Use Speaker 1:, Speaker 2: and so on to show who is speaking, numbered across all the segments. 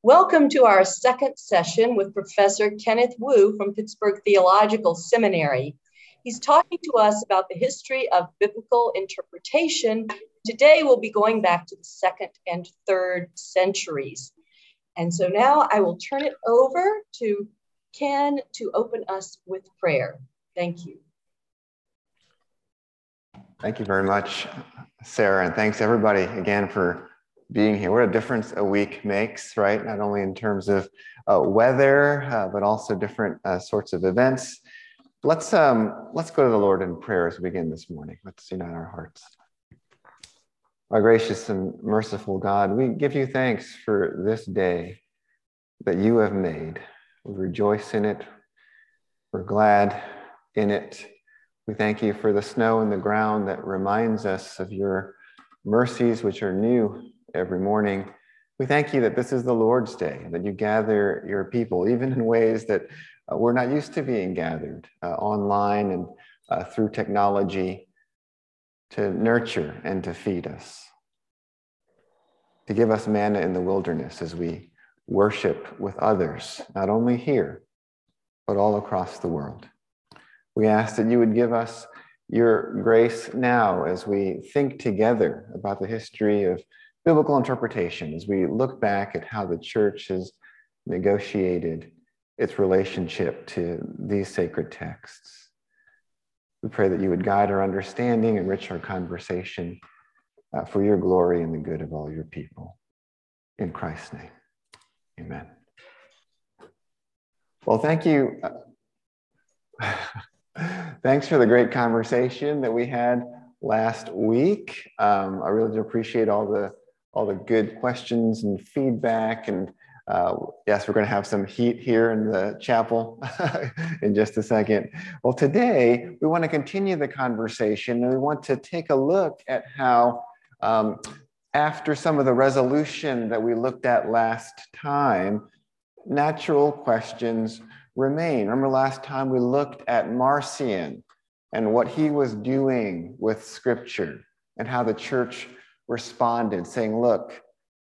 Speaker 1: Welcome to our second session with Professor Kenneth Wu from Pittsburgh Theological Seminary. He's talking to us about the history of biblical interpretation. Today we'll be going back to the 2nd and 3rd centuries. And so now I will turn it over to Ken to open us with prayer. Thank you.
Speaker 2: Thank you very much, Sarah, and thanks everybody again for being here. What a difference a week makes, right? Not only in terms of weather, but also different sorts of events. Let's go to the Lord in prayer as we begin this morning. Let's unite our hearts. Our gracious and merciful God, we give you thanks for this day that you have made. We rejoice in it. We're glad in it. We thank you for the snow in the ground that reminds us of your mercies, which are new every morning. We thank you that this is the Lord's day, and that you gather your people, even in ways that we're not used to being gathered, online and through technology, to nurture and to feed us, to give us manna in the wilderness as we worship with others, not only here, but all across the world. We ask that you would give us your grace now as we think together about the history of biblical interpretation, as we look back at how the church has negotiated its relationship to these sacred texts. We pray that you would guide our understanding, enrich our conversation for your glory and the good of all your people. In Christ's name, amen. Well, thank you. Thanks for the great conversation that we had last week. I really do appreciate all the good questions and feedback. And yes, we're going to have some heat here in the chapel in just a second. Well, today we want to continue the conversation, and we want to take a look at how after some of the resolution that we looked at last time, natural questions remain. Remember last time we looked at Marcion and what he was doing with Scripture and how the church responded, saying, look,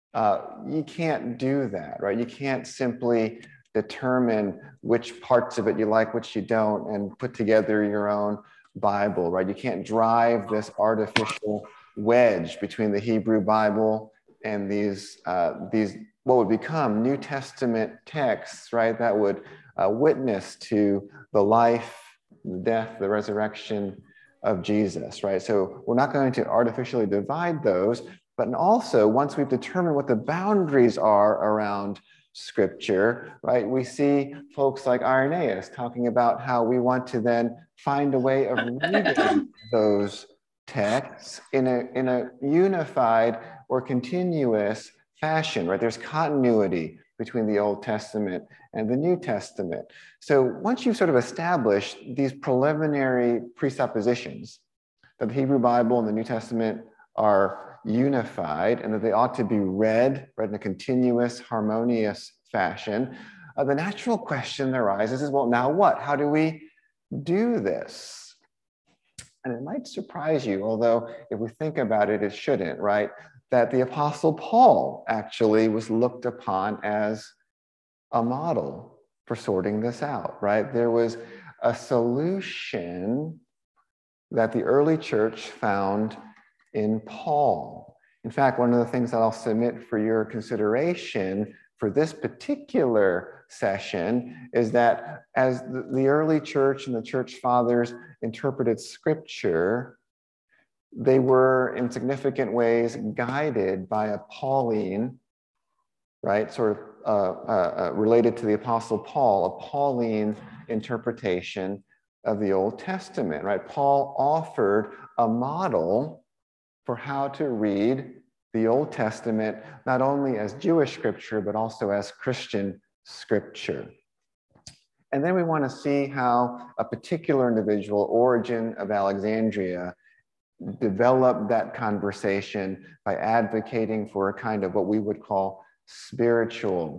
Speaker 2: you can't do that, right? You can't simply determine which parts of it you like, which you don't, and put together your own Bible, right? You can't drive this artificial wedge between the Hebrew Bible and these what would become New Testament texts, right? That would witness to the life, the death, the resurrection of Jesus, right? So we're not going to artificially divide those, but also once we've determined what the boundaries are around Scripture, right? We see folks like Irenaeus talking about how we want to then find a way of reading those texts in a unified or continuous fashion, right? There's continuity between the Old Testament and the New Testament. So once you've sort of established these preliminary presuppositions that the Hebrew Bible and the New Testament are unified and that they ought to be read in a continuous, harmonious fashion, the natural question that arises is, well, now what? How do we do this? And it might surprise you, although if we think about it, it shouldn't, right? That the Apostle Paul actually was looked upon as a model for sorting this out, right? There was a solution that the early church found in Paul. In fact, one of the things that I'll submit for your consideration for this particular session is that as the early church and the church fathers interpreted Scripture, they were in significant ways guided by a Pauline, right, sort of related to the Apostle Paul, a Pauline interpretation of the Old Testament, right? Paul offered a model for how to read the Old Testament, not only as Jewish Scripture, but also as Christian Scripture. And then we want to see how a particular individual, Origen of Alexandria, developed that conversation by advocating for a kind of what we would call spiritual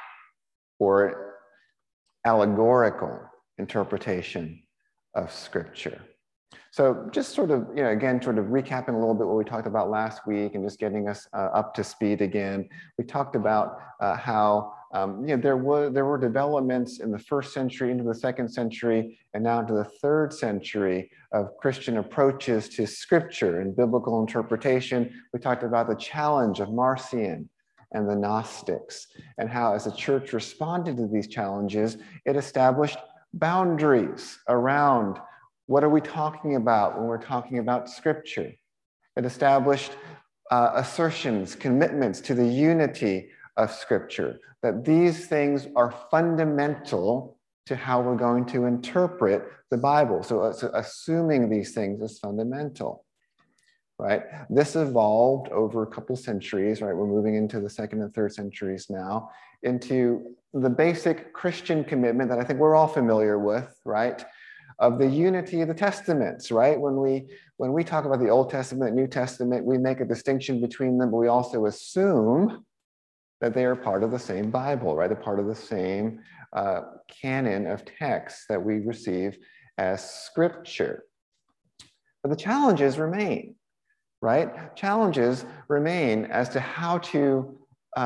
Speaker 2: or allegorical interpretation of Scripture. So just sort of, again, sort of recapping a little bit what we talked about last week and just getting us up to speed again. We talked about how there were developments in the first century into the second century and now into the third century of Christian approaches to scripture and biblical interpretation. We talked about the challenge of Marcion and the Gnostics, and how as the church responded to these challenges, it established boundaries around what are we talking about when we're talking about scripture. It established assertions, commitments to the unity of scripture, that these things are fundamental to how we're going to interpret the Bible. So assuming these things is fundamental, right? This evolved over a couple centuries, right? We're moving into the second and third centuries now, into the basic Christian commitment that I think we're all familiar with, right? Of the unity of the Testaments, right? When we talk about the Old Testament, New Testament, we make a distinction between them, but we also assume that they are part of the same Bible, right? They're part of the same canon of texts that we receive as scripture. But the challenges remain, right? Challenges remain as to how to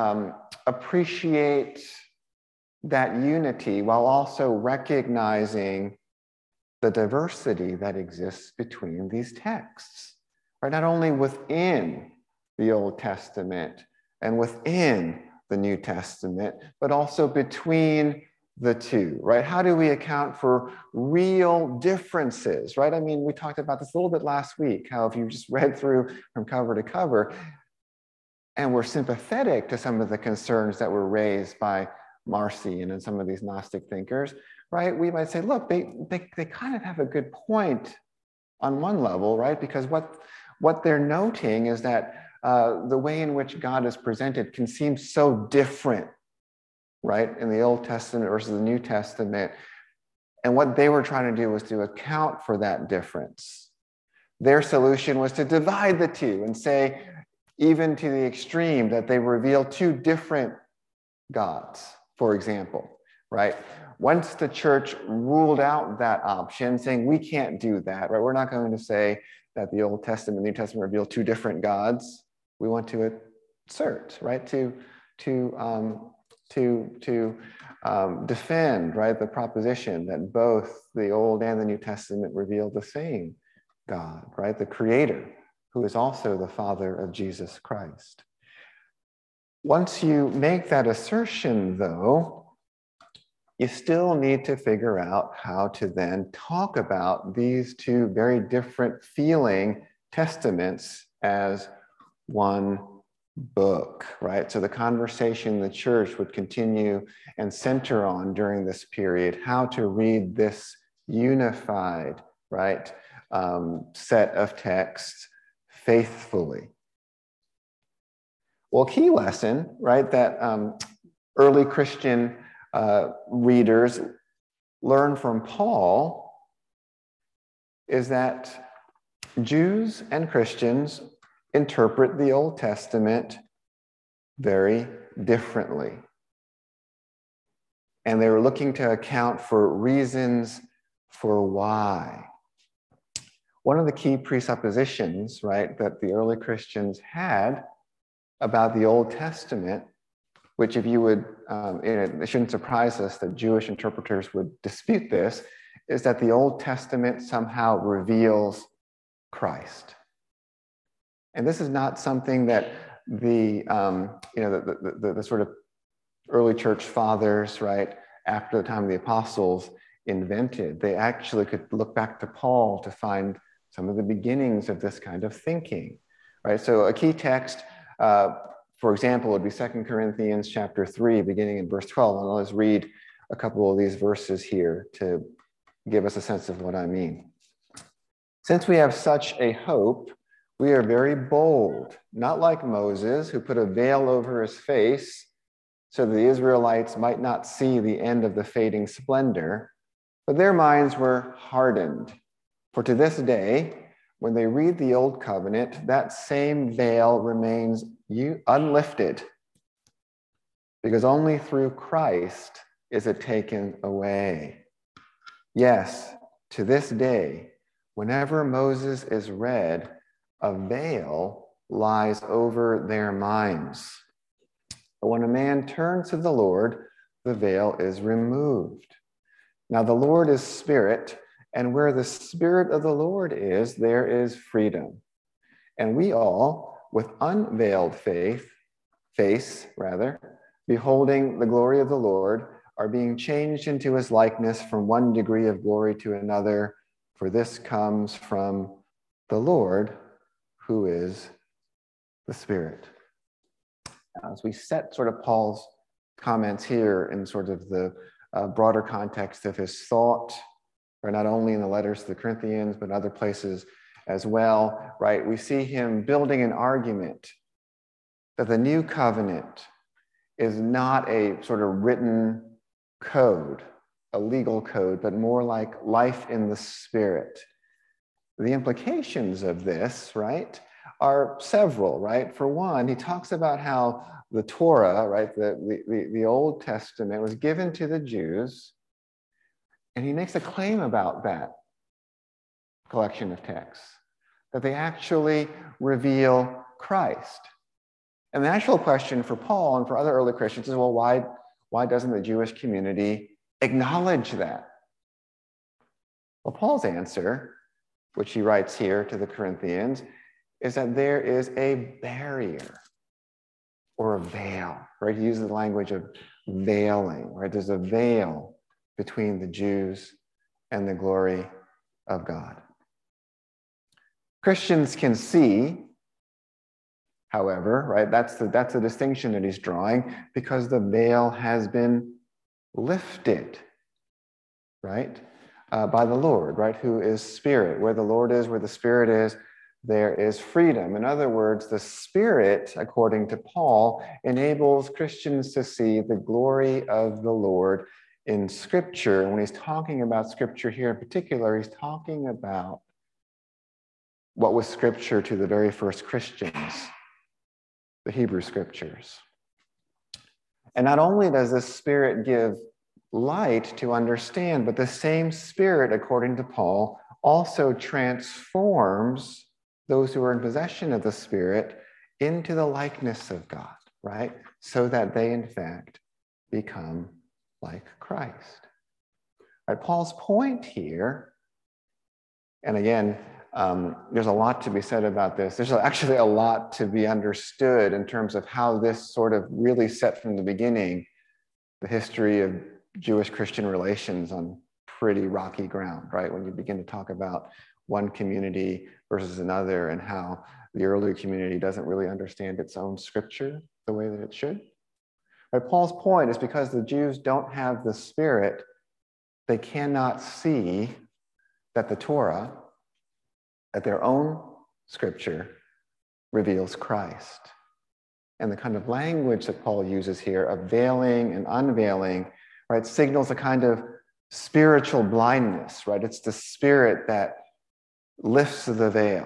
Speaker 2: appreciate that unity while also recognizing the diversity that exists between these texts, right? Not only within the Old Testament and within the New Testament, but also between the two, right? How do we account for real differences, right? I mean, we talked about this a little bit last week, how if you just read through from cover to cover and we're sympathetic to some of the concerns that were raised by Marcion and some of these Gnostic thinkers, right? We might say, look, they kind of have a good point on one level, right? Because what they're noting is that the way in which God is presented can seem so different, right, in the Old Testament versus the New Testament. And what they were trying to do was to account for that difference. Their solution was to divide the two and say, even to the extreme, that they reveal two different gods, for example, right? Once the church ruled out that option, saying we can't do that, right? We're not going to say that the Old Testament and New Testament reveal two different gods. We want to assert, right? To defend, right, the proposition that both the Old and the New Testament reveal the same God, right? The Creator, who is also the Father of Jesus Christ. Once you make that assertion, though, you still need to figure out how to then talk about these two very different feeling testaments as one book, right? So the conversation in the church would continue and center on during this period how to read this unified, right, set of texts faithfully. Well, key lesson, right, that early Christian readers learn from Paul is that Jews and Christians interpret the Old Testament very differently. And they were looking to account for reasons for why. One of the key presuppositions, right, that the early Christians had about the Old Testament, which if you would, it shouldn't surprise us that Jewish interpreters would dispute this, is that the Old Testament somehow reveals Christ. And this is not something that the sort of early church fathers, right, after the time of the apostles invented. They actually could look back to Paul to find some of the beginnings of this kind of thinking, right? So a key text, for example, would be 2 Corinthians chapter 3, beginning in verse 12. And let's read a couple of these verses here to give us a sense of what I mean. Since we have such a hope, we are very bold, not like Moses, who put a veil over his face so that the Israelites might not see the end of the fading splendor, but their minds were hardened. For to this day, when they read the Old Covenant, that same veil remains unlifted, because only through Christ is it taken away. Yes, to this day, whenever Moses is read, a veil lies over their minds. But when a man turns to the Lord, the veil is removed. Now the Lord is spirit, and where the spirit of the Lord is, there is freedom. And we all, with unveiled face, beholding the glory of the Lord, are being changed into his likeness from one degree of glory to another, for this comes from the Lord, who is the Spirit. Now, as we set sort of Paul's comments here in sort of the broader context of his thought, or not only in the letters to the Corinthians, but other places as well, right? We see him building an argument that the new covenant is not a sort of written code, a legal code, but more like life in the Spirit. The implications of this, right, are several, right? For one, he talks about how the Torah, right, the Old Testament was given to the Jews, and he makes a claim about that collection of texts, that they actually reveal Christ. And the actual question for Paul and for other early Christians is, well, why doesn't the Jewish community acknowledge that? Well, Paul's answer, which he writes here to the Corinthians, is that there is a barrier or a veil, right? He uses the language of veiling, right? There's a veil between the Jews and the glory of God. Christians can see, however, right? That's the distinction that he's drawing, because the veil has been lifted, right? By the Lord, right? Who is Spirit. Where the Lord is, where the Spirit is, there is freedom. In other words, the Spirit, according to Paul, enables Christians to see the glory of the Lord in Scripture. And when he's talking about Scripture here in particular, he's talking about what was Scripture to the very first Christians, the Hebrew Scriptures. And not only does the Spirit give light to understand, but the same Spirit, according to Paul, also transforms those who are in possession of the Spirit into the likeness of God, right? So that they, in fact, become like Christ. Right, Paul's point here, and again, there's a lot to be said about this. There's actually a lot to be understood in terms of how this sort of really set from the beginning the history of Jewish-Christian relations on pretty rocky ground, right? When you begin to talk about one community versus another and how the earlier community doesn't really understand its own Scripture the way that it should. Right? Paul's point is because the Jews don't have the Spirit, they cannot see that the Torah, that their own Scripture reveals Christ. And the kind of language that Paul uses here of veiling and unveiling, right, signals a kind of spiritual blindness, right? It's the Spirit that lifts the veil.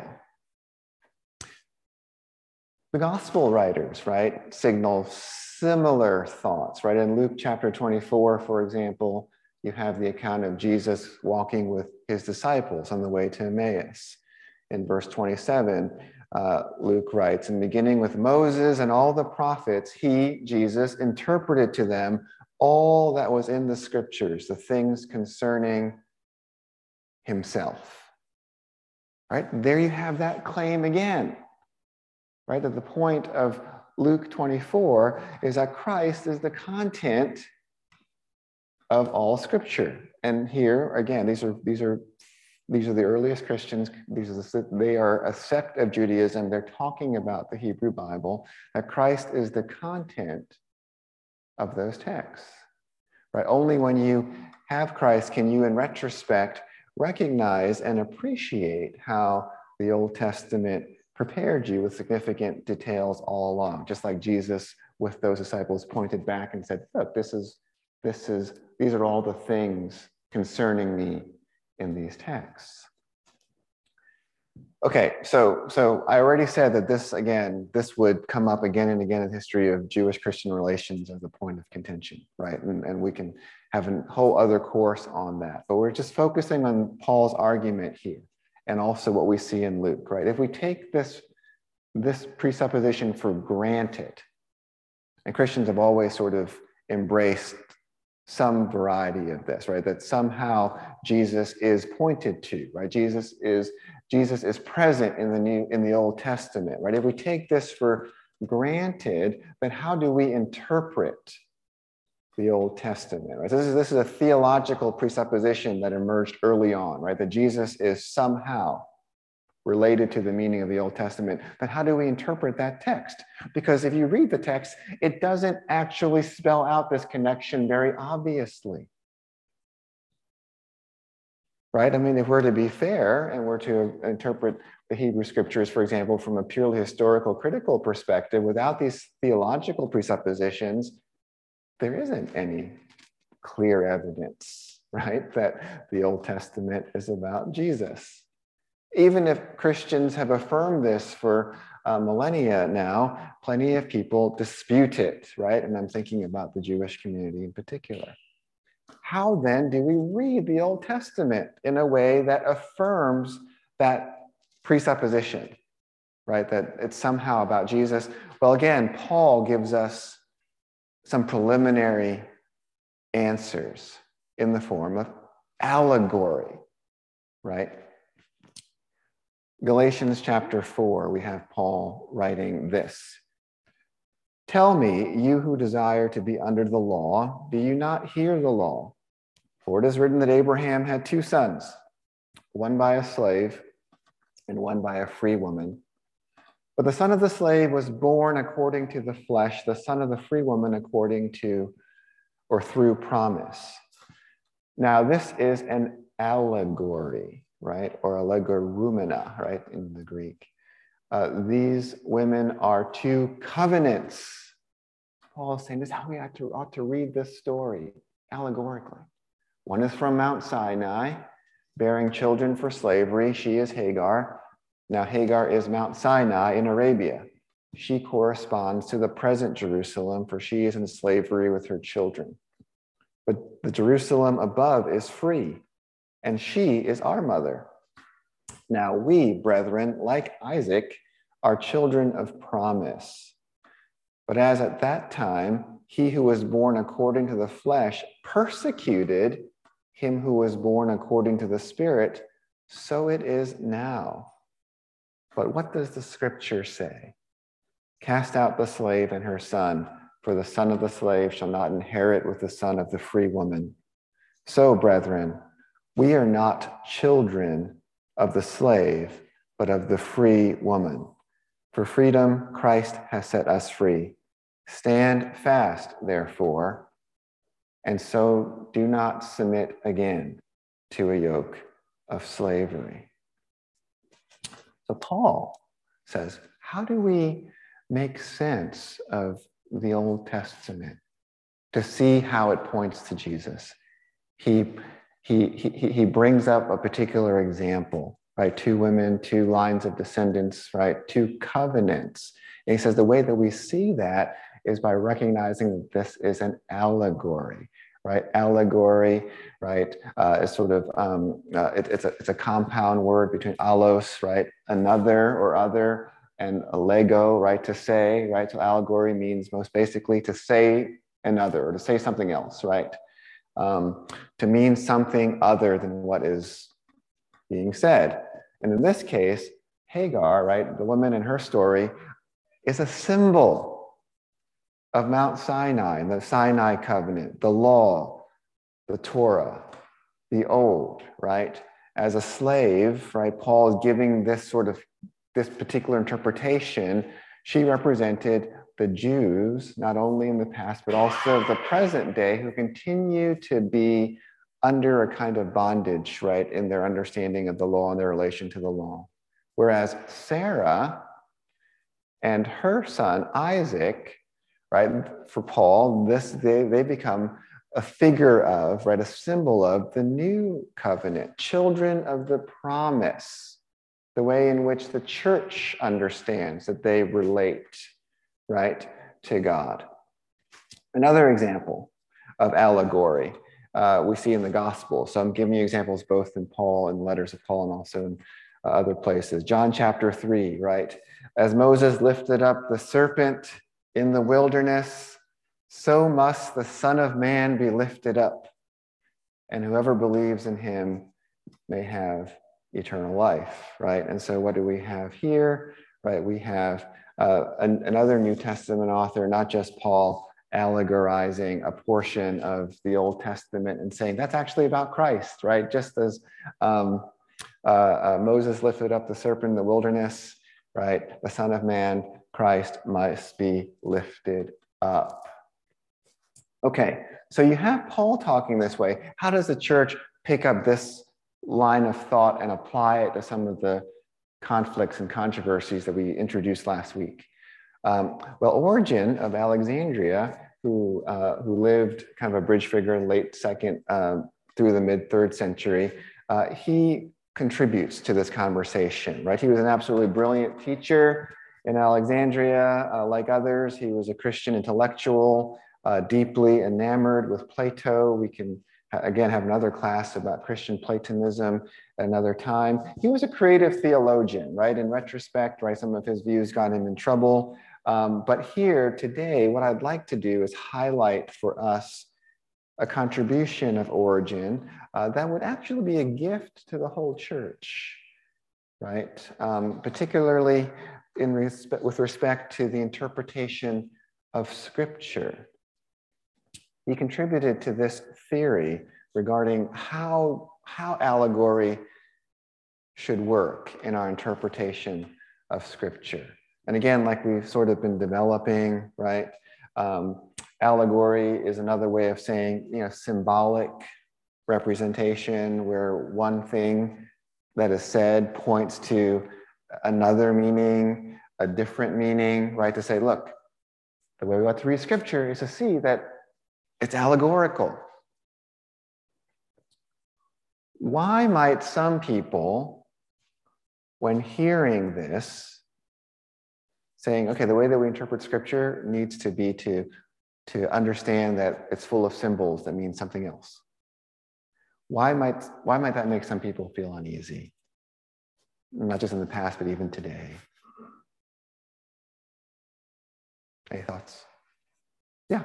Speaker 2: The gospel writers, right, signal similar thoughts, right? In Luke chapter 24, for example, you have the account of Jesus walking with his disciples on the way to Emmaus. In verse 27, Luke writes, "And beginning with Moses and all the prophets, he, Jesus, interpreted to them all that was in the Scriptures, the things concerning himself." Right? There you have that claim again. Right? That the point of Luke 24 is that Christ is the content of all Scripture. And here, again, these are the earliest Christians. They are a sect of Judaism. They're talking about the Hebrew Bible, that Christ is the content of those texts. Right? Only when you have Christ can you, in retrospect, recognize and appreciate how the Old Testament prepared you with significant details all along, just like Jesus with those disciples pointed back and said, look, these are all the things concerning me in these texts. Okay, so I already said that this would come up again and again in the history of Jewish-Christian relations as a point of contention, right? And we can have a whole other course on that, but we're just focusing on Paul's argument here and also what we see in Luke, right? If we take this presupposition for granted, And Christians have always sort of embraced some variety of this, right? That somehow Jesus is pointed to, right? Jesus is present in the Old Testament, right? If we take this for granted, then how do we interpret the Old Testament, right? So this is a theological presupposition that emerged early on, right? That Jesus is somehow related to the meaning of the Old Testament. But how do we interpret that text? Because if you read the text, it doesn't actually spell out this connection very obviously. Right? I mean, if we're to be fair and we're to interpret the Hebrew scriptures, for example, from a purely historical, critical perspective, without these theological presuppositions, there isn't any clear evidence, right, that the Old Testament is about Jesus. Even if Christians have affirmed this for millennia now, plenty of people dispute it, right? And I'm thinking about the Jewish community in particular. How then do we read the Old Testament in a way that affirms that presupposition, right? That it's somehow about Jesus? Well, again, Paul gives us some preliminary answers in the form of allegory, right? Galatians chapter 4, we have Paul writing this. Tell me, you who desire to be under the law, do you not hear the law? For it is written that Abraham had two sons, one by a slave and one by a free woman. But the son of the slave was born according to the flesh, the son of the free woman according to or through promise. Now, this is an allegory, right? Or allegorumena, right, in the Greek. These women are two covenants. Paul is saying this is how we ought to read this story allegorically. One is from Mount Sinai, bearing children for slavery. She is Hagar. Now, Hagar is Mount Sinai in Arabia. She corresponds to the present Jerusalem, for she is in slavery with her children. But the Jerusalem above is free, and she is our mother. Now we, brethren, like Isaac, are children of promise. But as at that time, he who was born according to the flesh persecuted him who was born according to the Spirit, so it is now. But what does the scripture say? Cast out the slave and her son, for the son of the slave shall not inherit with the son of the free woman. So, brethren, we are not children of the slave, but of the free woman. For freedom, Christ has set us free. Stand fast, therefore, and so do not submit again to a yoke of slavery. So Paul says, how do we make sense of the Old Testament to see how it points to Jesus? He brings up a particular example, right? Two women, two lines of descendants, right? Two covenants. And he says the way that we see that is by recognizing that this is an allegory, right? Allegory, right, is sort of, it's a compound word between allos, right, another or other, and lego, right, to say, right? So allegory means most basically to say another or to say something else, right? To mean something other than what is being said. And in this case, Hagar, right, the woman in her story, is a symbol of Mount Sinai and the Sinai covenant, the law, the Torah, the old, right? As a slave, right, Paul is giving this particular interpretation. She represented the Jews, not only in the past, but also the present day, who continue to be under a kind of bondage, right, in their understanding of the law and their relation to the law. Whereas Sarah and her son, Isaac, right, for Paul, they become a figure of, right, a symbol of the new covenant, children of the promise, the way in which the church understands that they relate, right, to God. Another example of allegory we see in the gospel. So I'm giving you examples both in Paul and letters of Paul and also in other places. John chapter 3, right? As Moses lifted up the serpent in the wilderness, so must the Son of Man be lifted up, and whoever believes in him may have eternal life, right? And so what do we have here, right? We have another New Testament author, not just Paul, allegorizing a portion of the Old Testament and saying that's actually about Christ, right? Just as Moses lifted up the serpent in the wilderness, right? The Son of Man, Christ, must be lifted up. Okay, so you have Paul talking this way. How does the church pick up this line of thought and apply it to some of the conflicts and controversies that we introduced last week? Well, Origen of Alexandria, who lived kind of a bridge figure in late second through the mid 3rd century, he contributes to this conversation, right? He was an absolutely brilliant teacher in Alexandria. Like others, he was a Christian intellectual, deeply enamored with Plato. We can, again, have another class about Christian Platonism at another time. He was a creative theologian, right? In retrospect, right, some of his views got him in trouble. But here today, what I'd like to do is highlight for us a contribution of Origen that would actually be a gift to the whole church, right? Particularly with respect to the interpretation of Scripture. He contributed to this theory regarding how allegory should work in our interpretation of Scripture. And again, like we've sort of been developing, right? Allegory is another way of saying, symbolic representation, where one thing that is said points to another meaning, a different meaning, right? To say, look, the way we ought to read Scripture is to see that it's allegorical. Why might some people, when hearing this, saying, okay, the way that we interpret Scripture needs to be to understand that it's full of symbols that mean something else? Why might that make some people feel uneasy? Not just in the past, but even today. Any thoughts? Yeah.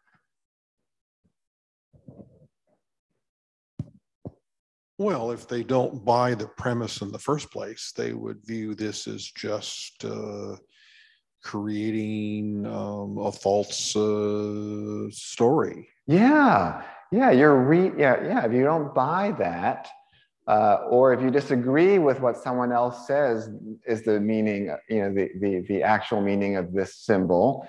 Speaker 3: Well, if they don't buy the premise in the first place, they would view this as just creating a false story.
Speaker 2: Yeah. If you don't buy that, or if you disagree with what someone else says is the meaning, the actual meaning of this symbol,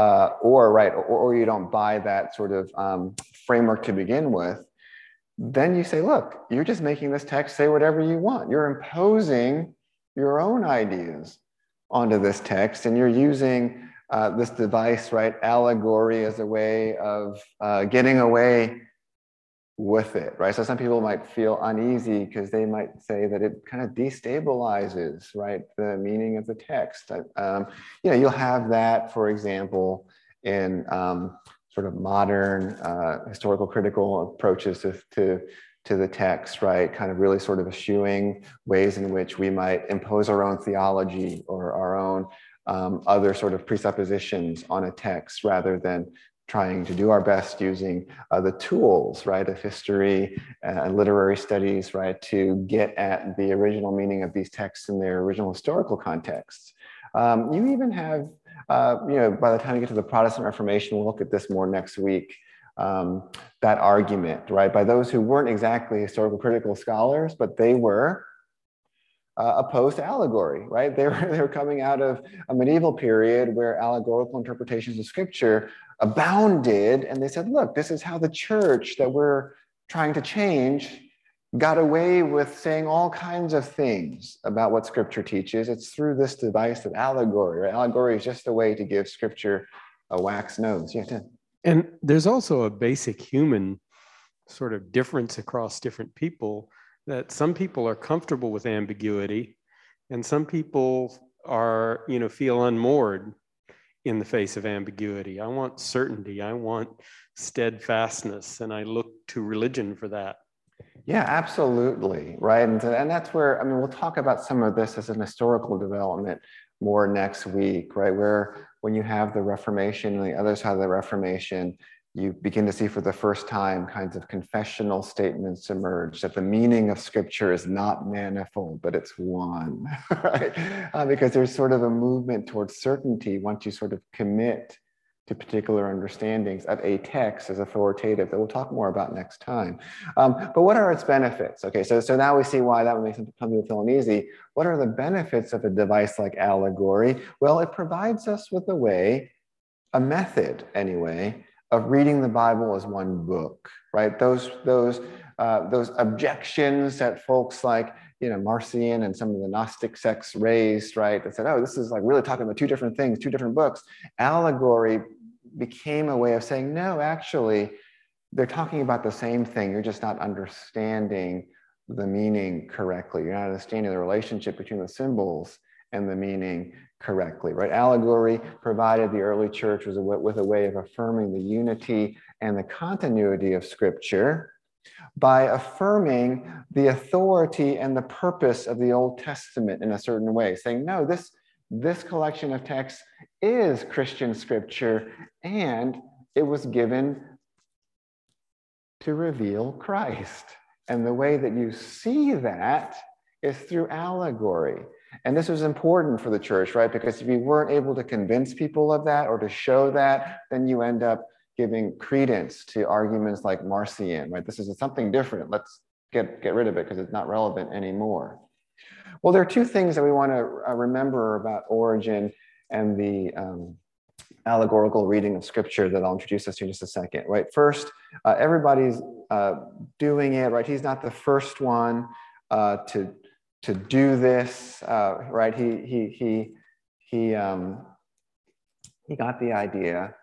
Speaker 2: or you don't buy that sort of framework to begin with, then you say, look, you're just making this text say whatever you want. You're imposing your own ideas onto this text, and you're using this device, right, allegory, as a way of getting away with it, right? So some people might feel uneasy because they might say that it kind of destabilizes, right, the meaning of the text. You'll have that, for example, in sort of modern historical critical approaches to the text, right? Kind of really sort of eschewing ways in which we might impose our own theology or our own other sort of presuppositions on a text, rather than trying to do our best using the tools, right, of history and literary studies, right, to get at the original meaning of these texts in their original historical contexts. You even have, by the time you get to the Protestant Reformation, we'll look at this more next week, that argument, right, by those who weren't exactly historical critical scholars, but they were opposed to allegory, right? They were coming out of a medieval period where allegorical interpretations of Scripture abounded, and they said, look, this is how the church that we're trying to change got away with saying all kinds of things about what Scripture teaches. It's through this device of allegory, right? Allegory is just a way to give Scripture a wax nose. Yeah, Tim.
Speaker 4: And there's also a basic human sort of difference across different people, that some people are comfortable with ambiguity and some people are, feel unmoored in the face of ambiguity. I want certainty. I want steadfastness. And I look to religion for that.
Speaker 2: Yeah, absolutely. Right. And that's where, we'll talk about some of this as an historical development more next week, right? Where when you have the Reformation and the other side of the Reformation, you begin to see for the first time kinds of confessional statements emerge that the meaning of Scripture is not manifold, but it's one, right? Because there's sort of a movement towards certainty once you sort of commit to particular understandings of a text as authoritative that we'll talk more about next time. But what are its benefits? Okay, so now we see why that would make some people feel uneasy. What are the benefits of a device like allegory? Well, it provides us with a way, a method anyway, of reading the Bible as one book, right? Those objections that folks like, Marcion and some of the Gnostic sects raised, right? That said, oh, this is like really talking about two different things, two different books. Allegory became a way of saying, no, actually, they're talking about the same thing. You're just not understanding the meaning correctly. You're not understanding the relationship between the symbols and the meaning correctly, right? Allegory provided the early church with a way of affirming the unity and the continuity of Scripture by affirming the authority and the purpose of the Old Testament in a certain way, saying, no, this collection of texts is Christian Scripture, and it was given to reveal Christ. And the way that you see that is through allegory. And this was important for the church, right? Because if you weren't able to convince people of that or to show that, then you end up giving credence to arguments like Marcion, right? This is something different. Let's get rid of it because it's not relevant anymore. Well, there are two things that we want to remember about Origen and the allegorical reading of Scripture that I'll introduce us to in just a second, right? First, everybody's doing it, right? He's not the first one to do this, right? He got the idea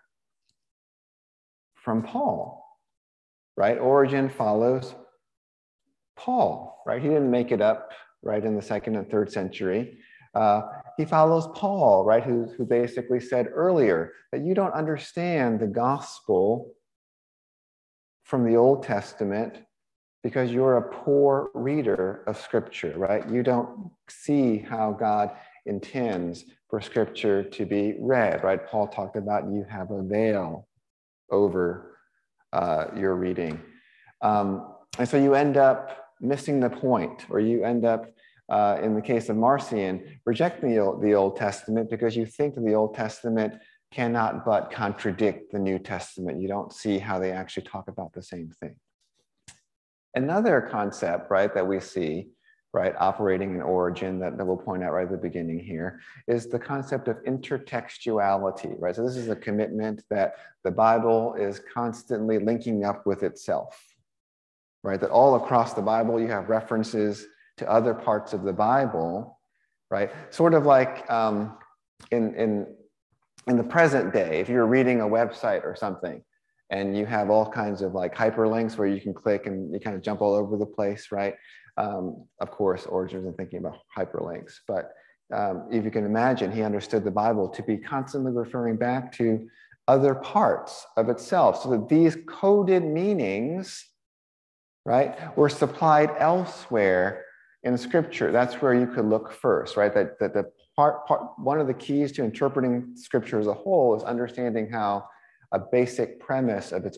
Speaker 2: from Paul, right? Origen follows Paul, right? He didn't make it up, right, in the 2nd and 3rd century. He follows Paul, right, who basically said earlier that you don't understand the gospel from the Old Testament because you're a poor reader of Scripture, right? You don't see how God intends for Scripture to be read, right? Paul talked about you have a veil over your reading. And so you end up missing the point, or you end up, in the case of Marcion, rejecting the Old Testament because you think that the Old Testament cannot but contradict the New Testament. You don't see how they actually talk about the same thing. Another concept, right, that we see, right, operating in Origen that we'll point out right at the beginning here is the concept of intertextuality, right? So this is a commitment that the Bible is constantly linking up with itself, right? That all across the Bible you have references to other parts of the Bible, right? Sort of like in the present day, if you're reading a website or something, and you have all kinds of like hyperlinks where you can click and you kind of jump all over the place, right? Of course, Origen wasn't thinking about hyperlinks, but if you can imagine, he understood the Bible to be constantly referring back to other parts of itself, so that these coded meanings, right, were supplied elsewhere in Scripture. That's where you could look first, right? That the one of the keys to interpreting Scripture as a whole is understanding how a basic premise of its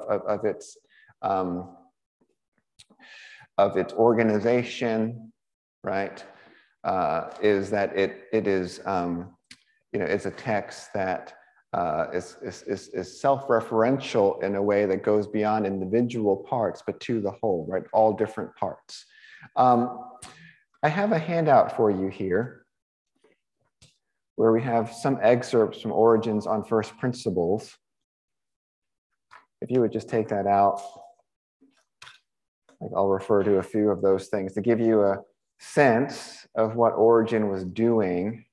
Speaker 2: organization, right, is that it is it's a text that is self-referential in a way that goes beyond individual parts, but to the whole, right? All different parts. I have a handout for you here where we have some excerpts from Origen's On First Principles. If you would just take that out, I'll refer to a few of those things to give you a sense of what Origen was doing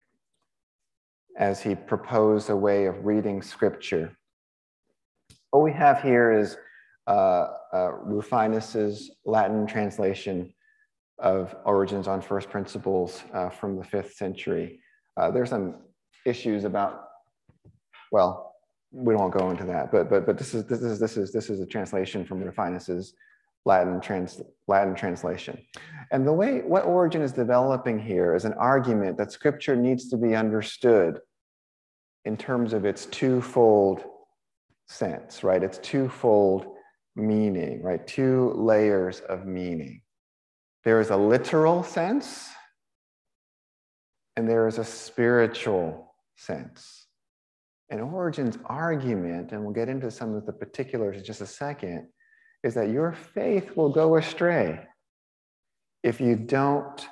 Speaker 2: as he proposed a way of reading Scripture. What we have here is Rufinus's Latin translation of Origen's On First Principles from the 5th century. There's some issues about, well, we won't go into that, but this is a translation from Rufinus's Latin translation. And what Origen is developing here is an argument that Scripture needs to be understood in terms of its twofold sense, right? Its twofold meaning, right? Two layers of meaning. There is a literal sense, and there is a spiritual sense. And Origen's argument, and we'll get into some of the particulars in just a second, is that your faith will go astray if you don't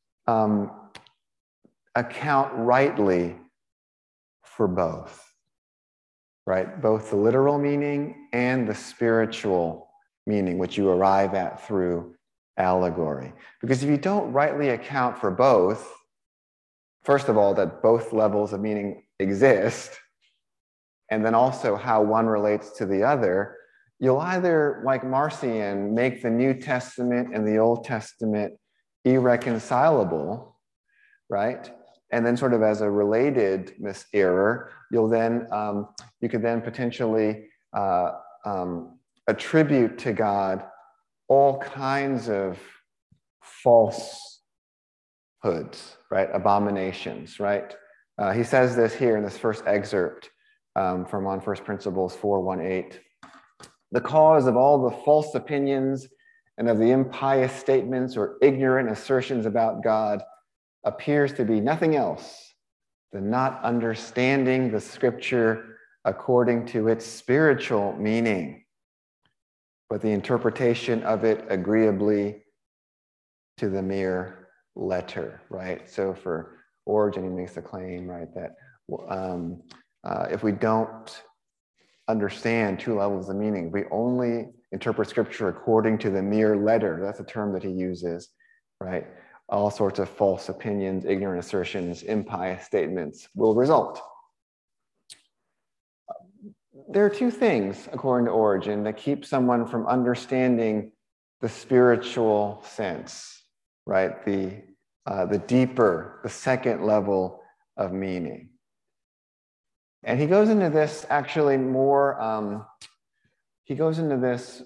Speaker 2: account rightly for both, right? Both the literal meaning and the spiritual meaning, which you arrive at through allegory. Because if you don't rightly account for both, first of all, that both levels of meaning exist, and then also how one relates to the other, you'll either, like Marcion, make the New Testament and the Old Testament irreconcilable, right? And then sort of as a related error, you could then potentially attribute to God all kinds of falsehoods, right? Abominations, right? He says this here in this first excerpt from On First Principles 4:1-8. The cause of all the false opinions and of the impious statements or ignorant assertions about God appears to be nothing else than not understanding the Scripture according to its spiritual meaning, but the interpretation of it agreeably to the mere letter, right? So for Origen, he makes the claim, right, that if we don't understand two levels of meaning, we only interpret Scripture according to the mere letter, that's the term that he uses, right? All sorts of false opinions, ignorant assertions, impious statements will result. There are two things, according to Origen, that keep someone from understanding the spiritual sense, right? The deeper, the second level of meaning. And he goes into this actually more, he goes into this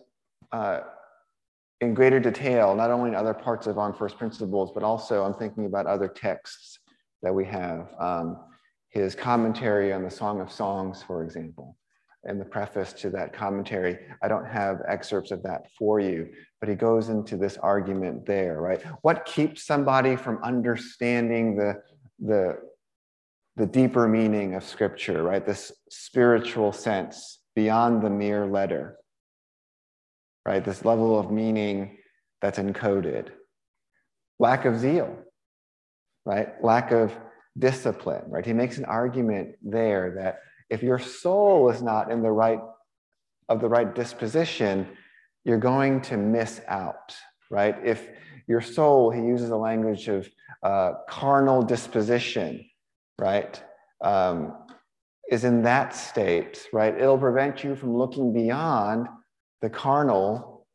Speaker 2: in greater detail, not only in other parts of On First Principles, but also I'm thinking about other texts that we have. His commentary on the Song of Songs, for example, and the preface to that commentary. I don't have excerpts of that for you, but he goes into this argument there, right? What keeps somebody from understanding the deeper meaning of Scripture, right? This spiritual sense beyond the mere letter, right? This level of meaning that's encoded. Lack of zeal, right? Lack of discipline, right? He makes an argument there that if your soul is not in the right disposition, you're going to miss out, right? If your soul, he uses the language of carnal disposition, right, is in that state, right, it'll prevent you from looking beyond the carnal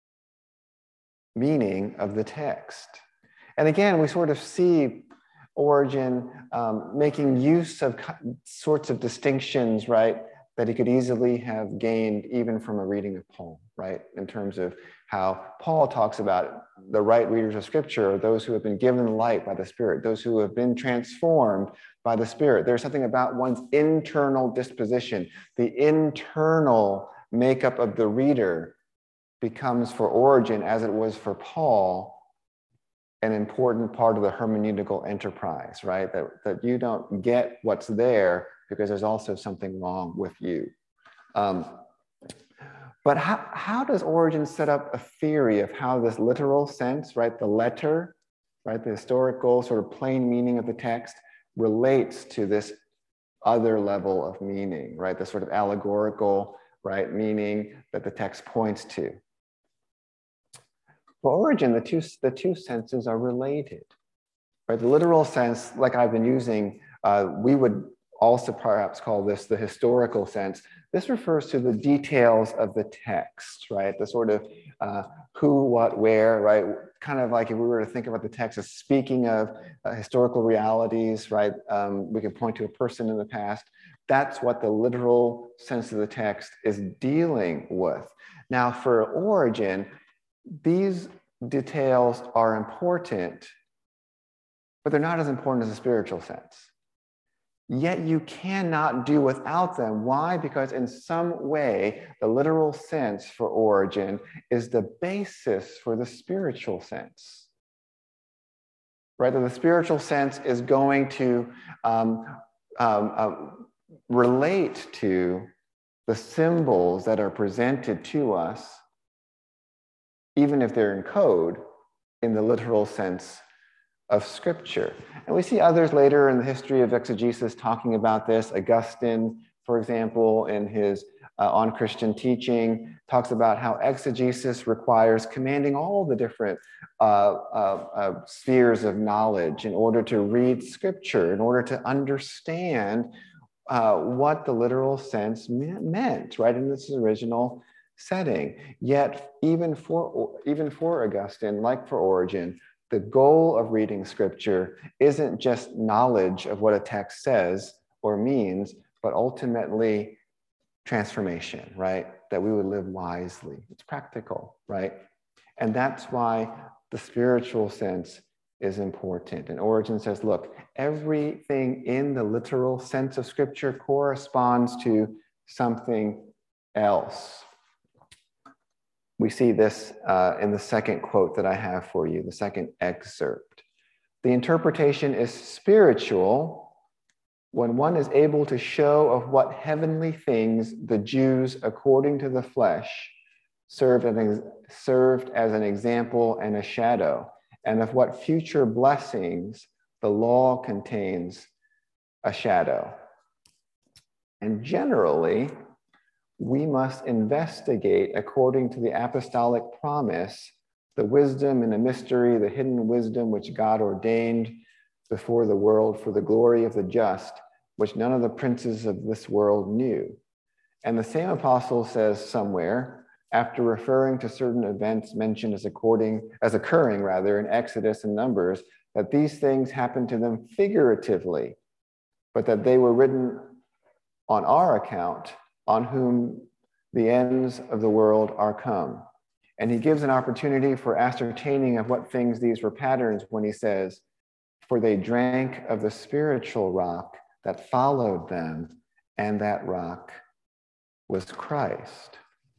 Speaker 2: meaning of the text. And again, we sort of see Origen making use of sorts of distinctions, right, that he could easily have gained even from a reading of Paul, right, in terms of how Paul talks about the right readers of Scripture, those who have been given light by the Spirit, those who have been transformed by the Spirit. There's something about one's internal disposition. The internal makeup of the reader becomes for Origen, as it was for Paul, an important part of the hermeneutical enterprise, right? That you don't get what's there because there's also something wrong with you. But how does Origen set up a theory of how this literal sense, right, the letter, right, the historical sort of plain meaning of the text relates to this other level of meaning, right, the sort of allegorical, right, meaning that the text points to? For Origen, the two senses are related, right? The literal sense, like I've been using, we would also perhaps call this the historical sense. This refers to the details of the text, right? The sort of who, what, where, right? Kind of like if we were to think about the text as speaking of historical realities, right? We can point to a person in the past. That's what the literal sense of the text is dealing with. Now, for Origen, these details are important, but they're not as important as the spiritual sense. Yet you cannot do without them. Why? Because in some way, the literal sense for Origen is the basis for the spiritual sense. Right? And the spiritual sense is going to relate to the symbols that are presented to us, even if they're in code, in the literal sense of Scripture. And we see others later in the history of exegesis talking about this. Augustine, for example, in his On Christian Teaching, talks about how exegesis requires commanding all the different spheres of knowledge in order to read Scripture, in order to understand what the literal sense meant, right, in this original setting. Yet, even for Augustine, like for Origen, the goal of reading Scripture isn't just knowledge of what a text says or means, but ultimately transformation, right? That we would live wisely. It's practical, right? And that's why the spiritual sense is important. And Origen says, look, everything in the literal sense of Scripture corresponds to something else. We see this in the second quote that I have for you, the second excerpt. The interpretation is spiritual when one is able to show of what heavenly things the Jews, according to the flesh, served as an example and a shadow, and of what future blessings the law contains a shadow. And generally, we must investigate, according to the apostolic promise, the wisdom and the mystery, the hidden wisdom which God ordained before the world for the glory of the just, which none of the princes of this world knew. And the same apostle says somewhere, after referring to certain events mentioned as occurring in Exodus and Numbers, that these things happened to them figuratively, but that they were written on our account, on whom the ends of the world are come. And he gives an opportunity for ascertaining of what things these were patterns when he says, for they drank of the spiritual rock that followed them, and that rock was Christ.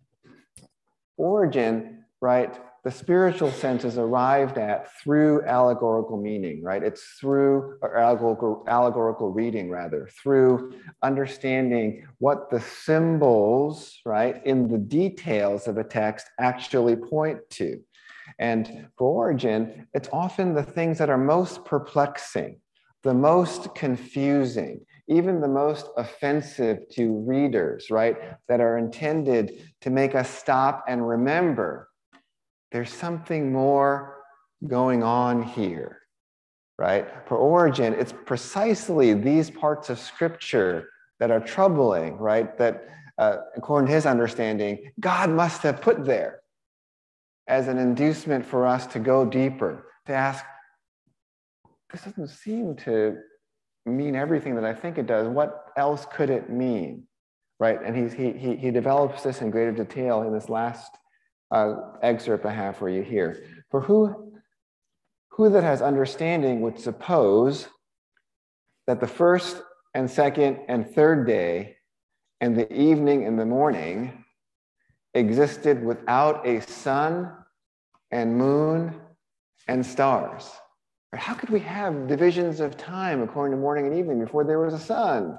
Speaker 2: Origen, right, the spiritual sense is arrived at through allegorical meaning, right? It's through, or allegorical reading rather, through understanding what the symbols, right, in the details of a text actually point to. And for Origen, it's often the things that are most perplexing, the most confusing, even the most offensive to readers, right, that are intended to make us stop and remember there's something more going on here, right? For Origen, it's precisely these parts of Scripture that are troubling, right? That, according to his understanding, God must have put there as an inducement for us to go deeper, to ask, this doesn't seem to mean everything that I think it does. What else could it mean, right? And he develops this in greater detail in this last excerpt I have for you here. For who that has understanding would suppose that the first and second and third day and the evening and the morning existed without a sun and moon and stars? How could we have divisions of time according to morning and evening before there was a sun?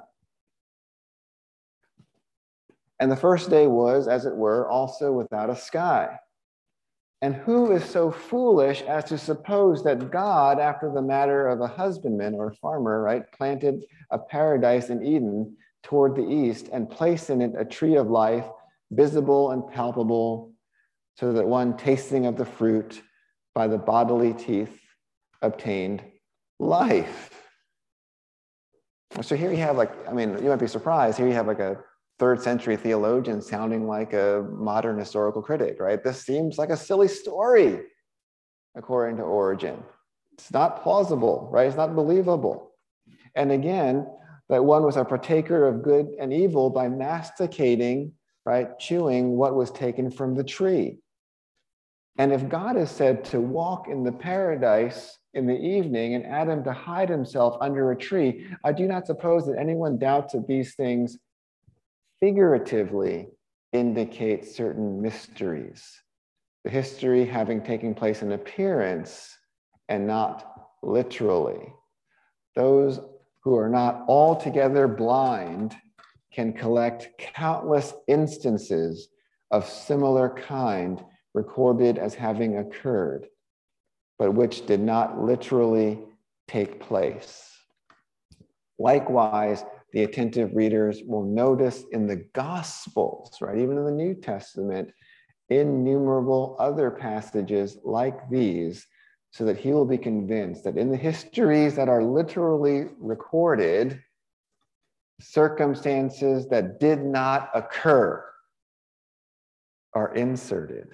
Speaker 2: And the first day was, as it were, also without a sky. And who is so foolish as to suppose that God, after the manner of a husbandman or farmer, right, planted a paradise in Eden toward the east and placed in it a tree of life, visible and palpable, so that one tasting of the fruit by the bodily teeth obtained life. So here you have, like, I mean, you might be surprised, here you have like a 3rd century theologian sounding like a modern historical critic, right? This seems like a silly story, according to Origen. It's not plausible, right? It's not believable. And again, that one was a partaker of good and evil by masticating, right, chewing what was taken from the tree. And if God is said to walk in the paradise in the evening and Adam to hide himself under a tree, I do not suppose that anyone doubts that these things figuratively indicate certain mysteries. The history having taken place in appearance and not literally. Those who are not altogether blind can collect countless instances of similar kind recorded as having occurred, but which did not literally take place. Likewise, the attentive readers will notice in the Gospels, right, even in the New Testament, innumerable other passages like these, so that he will be convinced that in the histories that are literally recorded, circumstances that did not occur are inserted.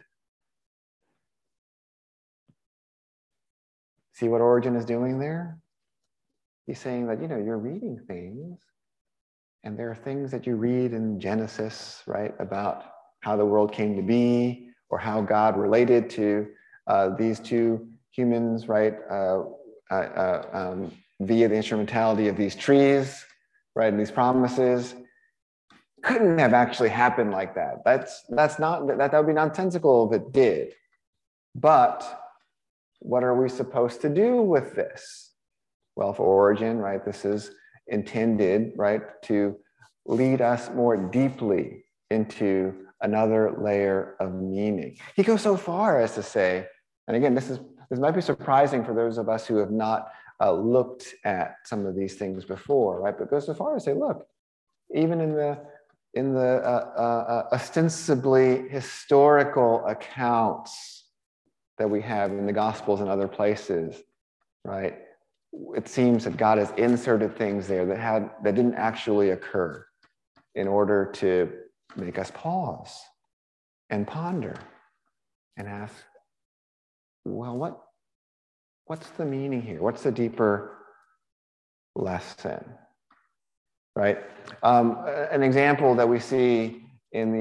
Speaker 2: See what Origen is doing there? He's saying that, you're reading things, and there are things that you read in Genesis, right, about how the world came to be, or how God related to these two humans, right, via the instrumentality of these trees, right, and these promises. Couldn't have actually happened like that. That would be nonsensical if it did. But what are we supposed to do with this? Well, for Origen, right, this is intended, right, to lead us more deeply into another layer of meaning. He goes so far as to say, and again, this might be surprising for those of us who have not looked at some of these things before, right? But goes so far as to say, look, even in the ostensibly historical accounts that we have in the Gospels and other places, right? It seems that God has inserted things there that didn't actually occur in order to make us pause and ponder and ask, well, what's the meaning here? What's the deeper lesson, right? An example that we see in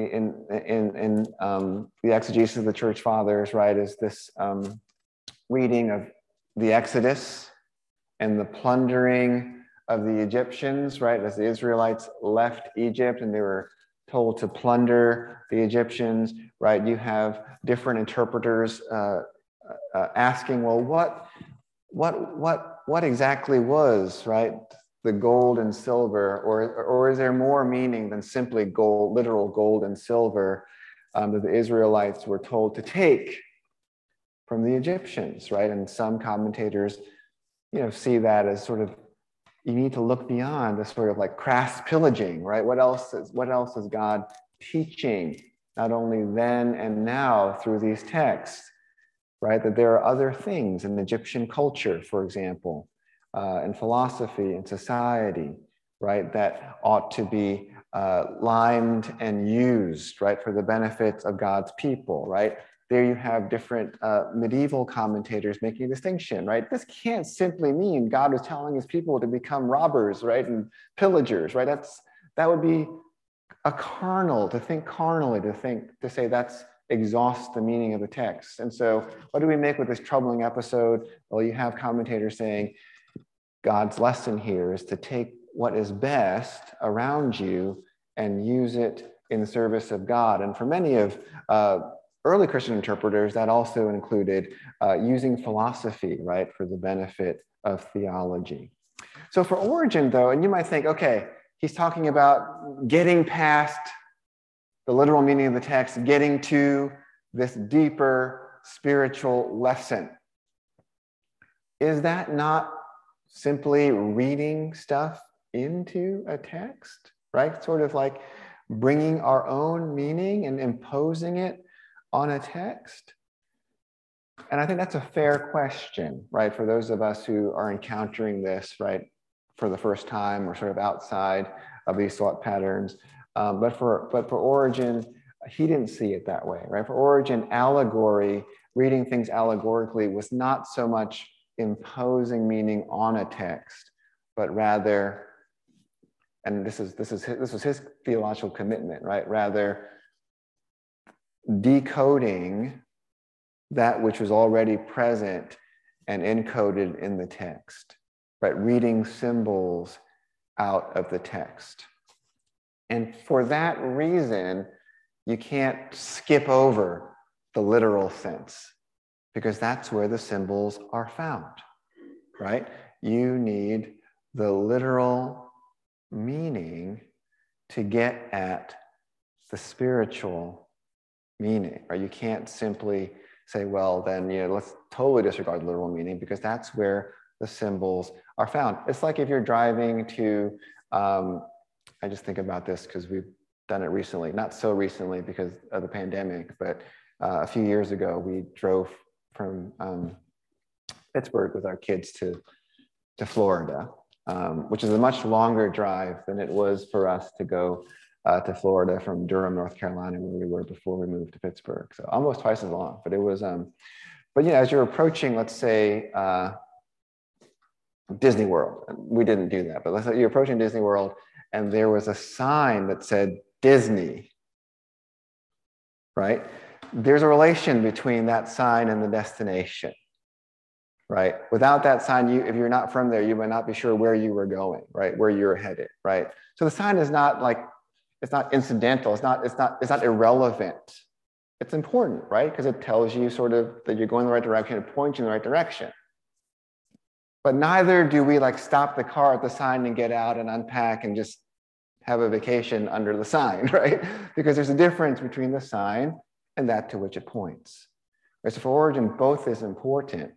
Speaker 2: the exegesis of the Church Fathers, right, is this reading of the Exodus and the plundering of the Egyptians, right, as the Israelites left Egypt and they were told to plunder the Egyptians, right? You have different interpreters asking, well, what exactly was, right, the gold and silver, or is there more meaning than simply gold, literal gold and silver that the Israelites were told to take from the Egyptians, right? And some commentators, see that as sort of, you need to look beyond the sort of like crass pillaging, right? What else is God teaching, not only then and now through these texts, right? That there are other things in Egyptian culture, for example, and philosophy and society, right, that ought to be limed and used, right, for the benefits of God's people, right? There you have different medieval commentators making a distinction, right? This can't simply mean God was telling his people to become robbers, right, and pillagers, right? That would be to think carnally, to say that's exhausts the meaning of the text. And so what do we make with this troubling episode? Well, you have commentators saying God's lesson here is to take what is best around you and use it in the service of God. And for many of early Christian interpreters, that also included using philosophy, right, for the benefit of theology. So for Origen, though, and you might think, okay, he's talking about getting past the literal meaning of the text, getting to this deeper spiritual lesson. Is that not simply reading stuff into a text, right? Sort of like bringing our own meaning and imposing it on a text? And I think that's a fair question, right? For those of us who are encountering this, right, for the first time or sort of outside of these thought patterns. But for Origen, he didn't see it that way, right? For Origen, allegory, reading things allegorically, was not so much imposing meaning on a text, but rather, and this was his theological commitment, right? Rather decoding that which was already present and encoded in the text, right? Reading symbols out of the text. And for that reason, you can't skip over the literal sense, because that's where the symbols are found, right? You need the literal meaning to get at the spiritual meaning, right? You can't simply say, well, then, let's totally disregard the literal meaning, because that's where the symbols are found. It's like if you're driving to, I just think about this because we've done it recently, not so recently because of the pandemic, but a few years ago, we drove from Pittsburgh with our kids to Florida, which is a much longer drive than it was for us to go to Florida from Durham, North Carolina, where we were before we moved to Pittsburgh. So almost twice as long, but it was, but as you're approaching, let's say, Disney World, we didn't do that, but let's say you're approaching Disney World and there was a sign that said Disney, right? There's a relation between that sign and the destination, right? Without that sign, if you're not from there, you might not be sure where you were going, right? Where you're headed, right? So the sign is not like, it's not incidental. It's not irrelevant. It's important, right? Because it tells you sort of that you're going in the right direction. It points you in the right direction. But neither do we like stop the car at the sign and get out and unpack and just have a vacation under the sign, right? Because there's a difference between the sign and that to which it points. Right? So for Origen, both is important.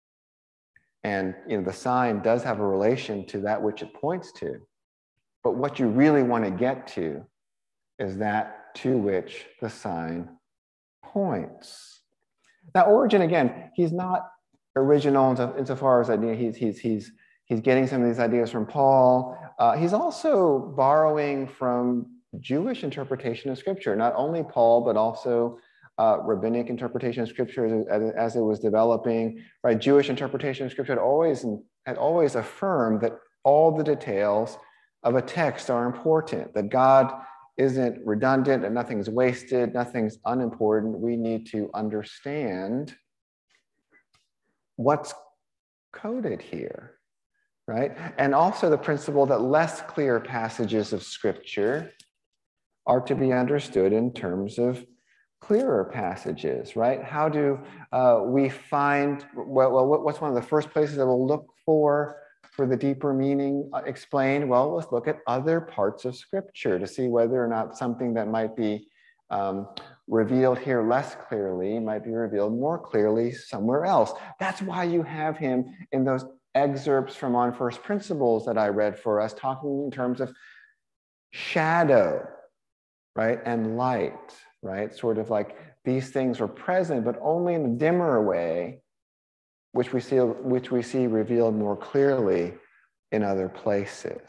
Speaker 2: And the sign does have a relation to that which it points to. But what you really want to get to is that to which the sign points. Now, Origen, again, he's not original insofar as that he's getting some of these ideas from Paul. He's also borrowing from Jewish interpretation of Scripture, not only Paul, but also rabbinic interpretation of Scripture as it was developing. Right, Jewish interpretation of Scripture had always affirmed that all the details of a text are important, that God isn't redundant and nothing's wasted, nothing's unimportant. We need to understand what's coded here, right? And also the principle that less clear passages of Scripture are to be understood in terms of clearer passages, right? How do we find, what's one of the first places that we'll look for the deeper meaning explained? Well, let's look at other parts of Scripture to see whether or not something that might be revealed here less clearly might be revealed more clearly somewhere else. That's why you have him in those excerpts from On First Principles that I read for us, talking in terms of shadow, right, and light, right? Sort of like these things are present, but only in a dimmer way, which we see revealed more clearly in other places.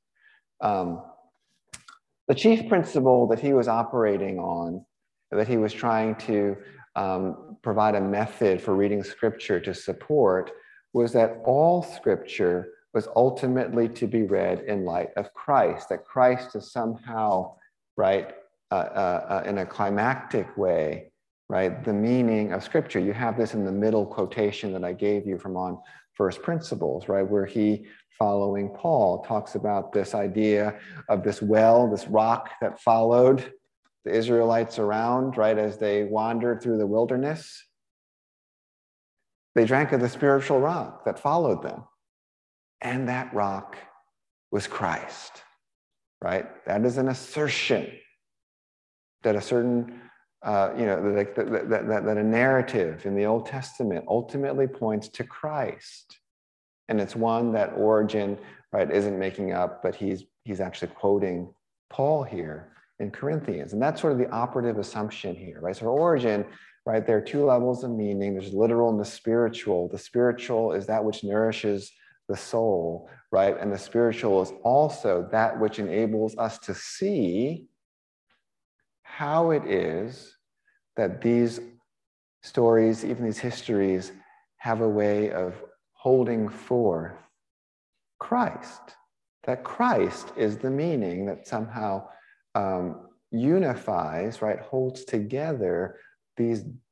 Speaker 2: The chief principle that he was operating on, that he was trying to provide a method for reading Scripture to support, was that all Scripture was ultimately to be read in light of Christ, that Christ is somehow, right, in a climactic way, right, the meaning of Scripture. You have this in the middle quotation that I gave you from On First Principles, right, where he, following Paul, talks about this idea of this well, this rock that followed the Israelites around, right, as they wandered through the wilderness. They drank of the spiritual rock that followed them. And that rock was Christ, right? That is an assertion that a certain, that a narrative in the Old Testament ultimately points to Christ. And it's one that Origen, right, isn't making up, but he's actually quoting Paul here in Corinthians. And that's sort of the operative assumption here, right? So for Origen, right, there are two levels of meaning. There's literal and the spiritual. The spiritual is that which nourishes the soul, right? And the spiritual is also that which enables us to see how it is that these stories, even these histories, have a way of holding forth Christ, that Christ is the meaning that somehow unifies, right, holds together these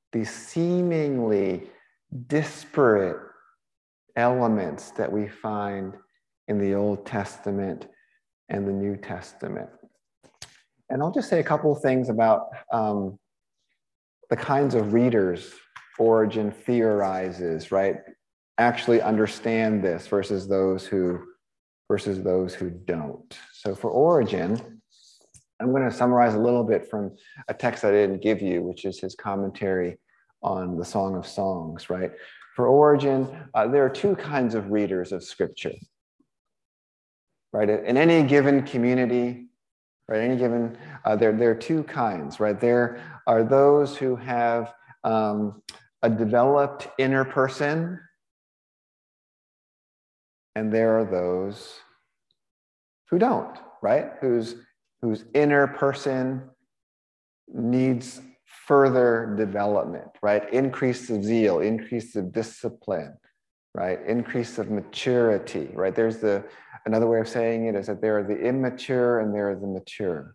Speaker 2: these seemingly disparate elements that we find in the Old Testament and the New Testament. And I'll just say a couple of things about the kinds of readers Origen theorizes, right? Actually understand this versus those who don't. So for Origen, I'm going to summarize a little bit from a text I didn't give you, which is his commentary on the Song of Songs, right? For Origen, there are two kinds of readers of Scripture, right? In any given community, right? There are two kinds, right? There are those who have a developed inner person, and there are those who don't, right? Whose inner person needs further development, right? Increase of zeal, increase of discipline, right? Increase of maturity, right? There's another way of saying it is that there are the immature and there are the mature.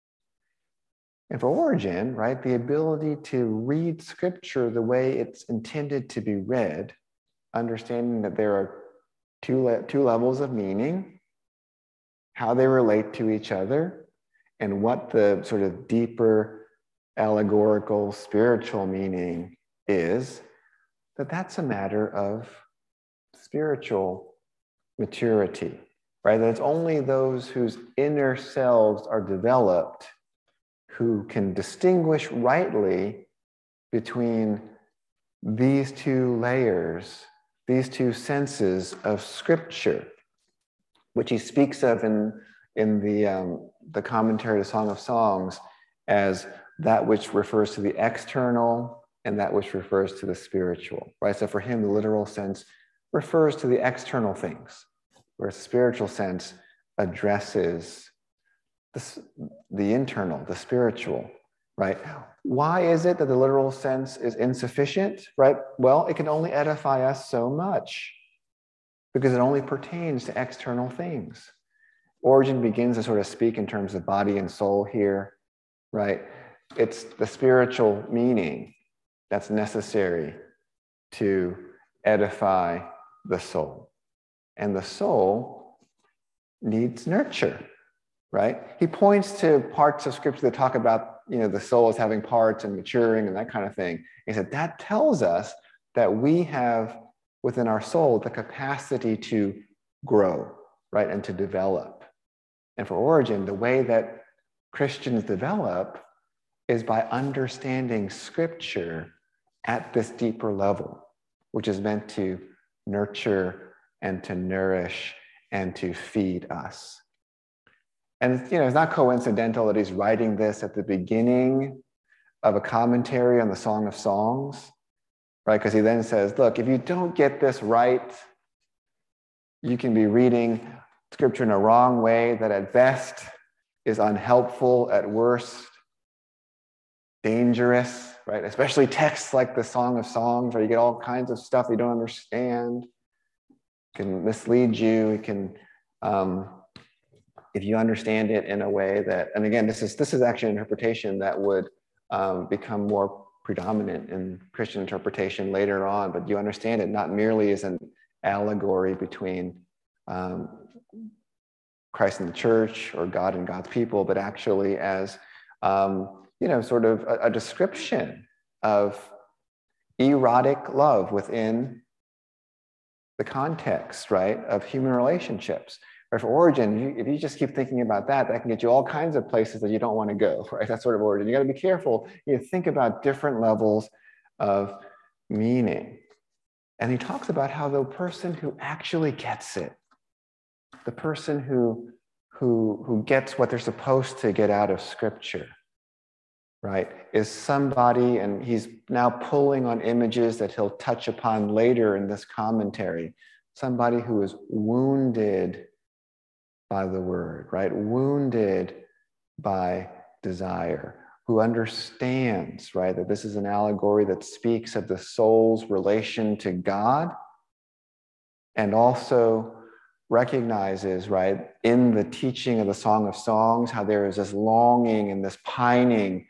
Speaker 2: And for Origen, right, the ability to read Scripture the way it's intended to be read, understanding that there are two levels of meaning, how they relate to each other, and what the sort of deeper allegorical spiritual meaning is, that's a matter of spiritual maturity, right? That it's only those whose inner selves are developed who can distinguish rightly between these two layers, these two senses of Scripture, which he speaks of in the commentary to Song of Songs as that which refers to the external and that which refers to the spiritual, right? So for him, the literal sense refers to the external things, whereas the spiritual sense addresses the internal, the spiritual, right? Why is it that the literal sense is insufficient, right? Well, it can only edify us so much because it only pertains to external things. Origen begins to sort of speak in terms of body and soul here, right? It's the spiritual meaning that's necessary to edify the soul. And the soul needs nurture, right? He points to parts of Scripture that talk about, the soul as having parts and maturing and that kind of thing. He said that tells us that we have within our soul the capacity to grow, right? And to develop. And for Origen, the way that Christians develop is by understanding Scripture at this deeper level, which is meant to nurture and to nourish and to feed us. And it's not coincidental that he's writing this at the beginning of a commentary on the Song of Songs, right? Because he then says, look, if you don't get this right, you can be reading Scripture in a wrong way that at best is unhelpful, at worst dangerous, right? Especially texts like the Song of Songs, where you get all kinds of stuff you don't understand. It can mislead you. It can, if you understand it in a way that, and again, this is actually an interpretation that would become more predominant in Christian interpretation later on, but you understand it not merely as an allegory between Christ and the church or God and God's people, but actually as sort of a description of erotic love within the context, right, of human relationships. Or for Origen, if you just keep thinking about that can get you all kinds of places that you don't want to go, right? That's sort of Origen. You got to be careful. You think about different levels of meaning. And he talks about how the person who actually gets it, the person who gets what they're supposed to get out of Scripture, right, is somebody, and he's now pulling on images that he'll touch upon later in this commentary, somebody who is wounded by the word, right? Wounded by desire, who understands, right, that this is an allegory that speaks of the soul's relation to God, and also recognizes, right, in the teaching of the Song of Songs, how there is this longing and this pining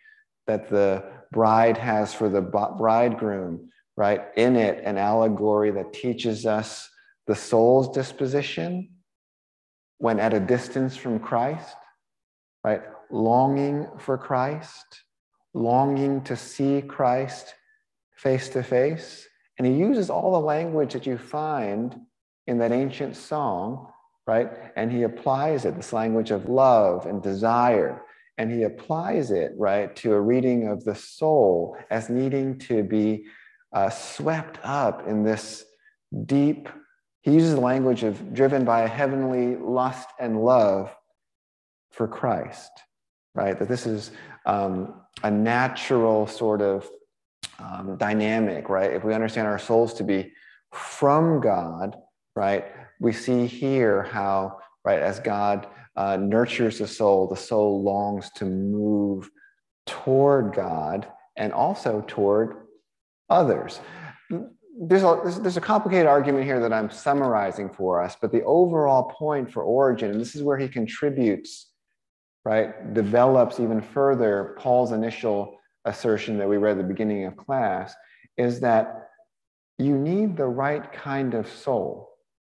Speaker 2: that the bride has for the bridegroom, right? In it, an allegory that teaches us the soul's disposition when at a distance from Christ, right? Longing for Christ, longing to see Christ face to face. And he uses all the language that you find in that ancient song, right? And he applies it, this language of love and desire. And he applies it, right, to a reading of the soul as needing to be swept up in this deep, he uses the language of driven by a heavenly lust and love for Christ, right? That this is a natural sort of dynamic, right? If we understand our souls to be from God, right, we see here how, right, as God nurtures the soul longs to move toward God and also toward others. There's a complicated argument here that I'm summarizing for us, but the overall point for Origen, and this is where he contributes, right, develops even further Paul's initial assertion that we read at the beginning of class, is that you need the right kind of soul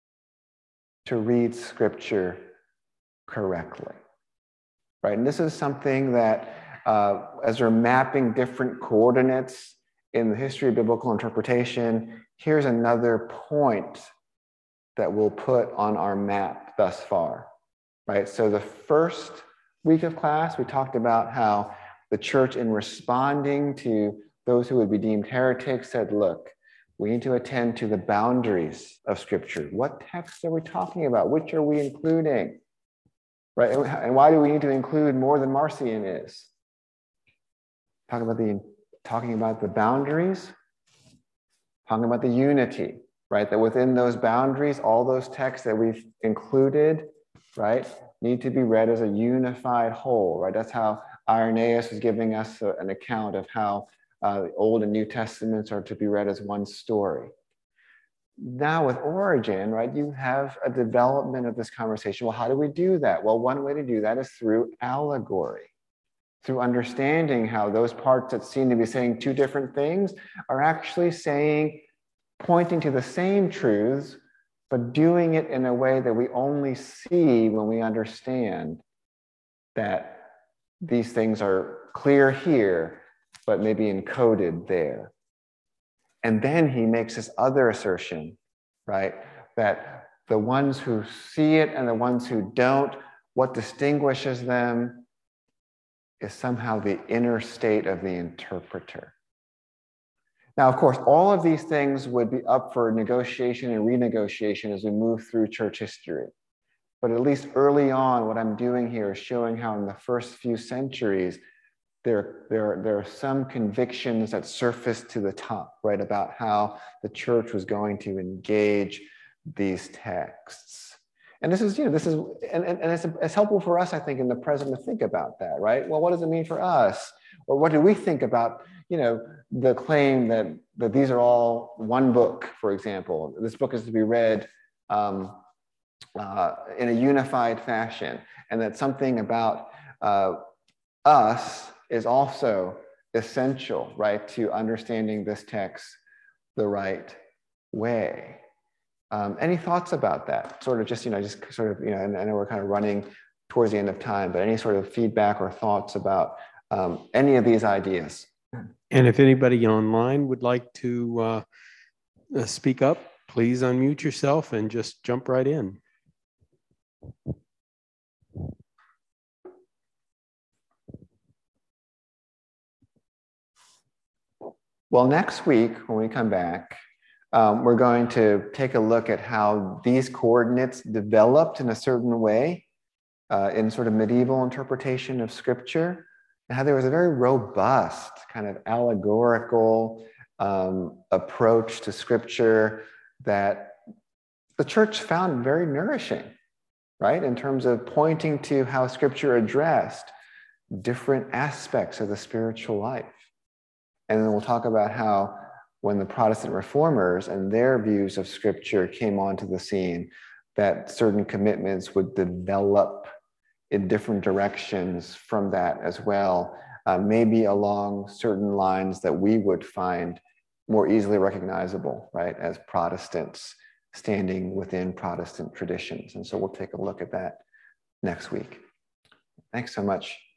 Speaker 2: to read Scripture correctly, right? And this is something that, as we're mapping different coordinates in the history of biblical interpretation, here's another point that we'll put on our map thus far, right? So the first week of class, we talked about how the church, in responding to those who would be deemed heretics, said, look, we need to attend to the boundaries of Scripture. What texts are we talking about? Which are we including? Right? And why do we need to include more than Marcion is? Talking about the boundaries, talking about the unity, right? That within those boundaries, all those texts that we've included, right, need to be read as a unified whole, right? That's how Irenaeus was giving us an account of how the Old and New Testaments are to be read as one story. Now with Origen, right, you have a development of this conversation. Well, how do we do that? Well, one way to do that is through allegory, through understanding how those parts that seem to be saying two different things are actually pointing to the same truths, but doing it in a way that we only see when we understand that these things are clear here, but maybe encoded there. And then he makes this other assertion, right? That the ones who see it and the ones who don't, what distinguishes them is somehow the inner state of the interpreter. Now, of course, all of these things would be up for negotiation and renegotiation as we move through church history. But at least early on, what I'm doing here is showing how in the first few centuries, there are some convictions that surfaced to the top, right, about how the church was going to engage these texts. And this is, and it's helpful for us, I think, in the present to think about that, right? Well, what does it mean for us? Or what do we think about, the claim that these are all one book, for example. This book is to be read in a unified fashion, and that something about us is also essential, right, to understanding this text the right way. Any thoughts about that? Sort of just, and I know we're kind of running towards the end of time, but any sort of feedback or thoughts about any of these ideas?
Speaker 4: And if anybody online would like to speak up, please unmute yourself and just jump right in.
Speaker 2: Well, next week, when we come back, we're going to take a look at how these coordinates developed in a certain way in sort of medieval interpretation of Scripture, and how there was a very robust kind of allegorical approach to Scripture that the church found very nourishing, right, in terms of pointing to how Scripture addressed different aspects of the spiritual life. And then we'll talk about how when the Protestant reformers and their views of Scripture came onto the scene, that certain commitments would develop in different directions from that as well, maybe along certain lines that we would find more easily recognizable, right, as Protestants standing within Protestant traditions. And so we'll take a look at that next week. Thanks so much.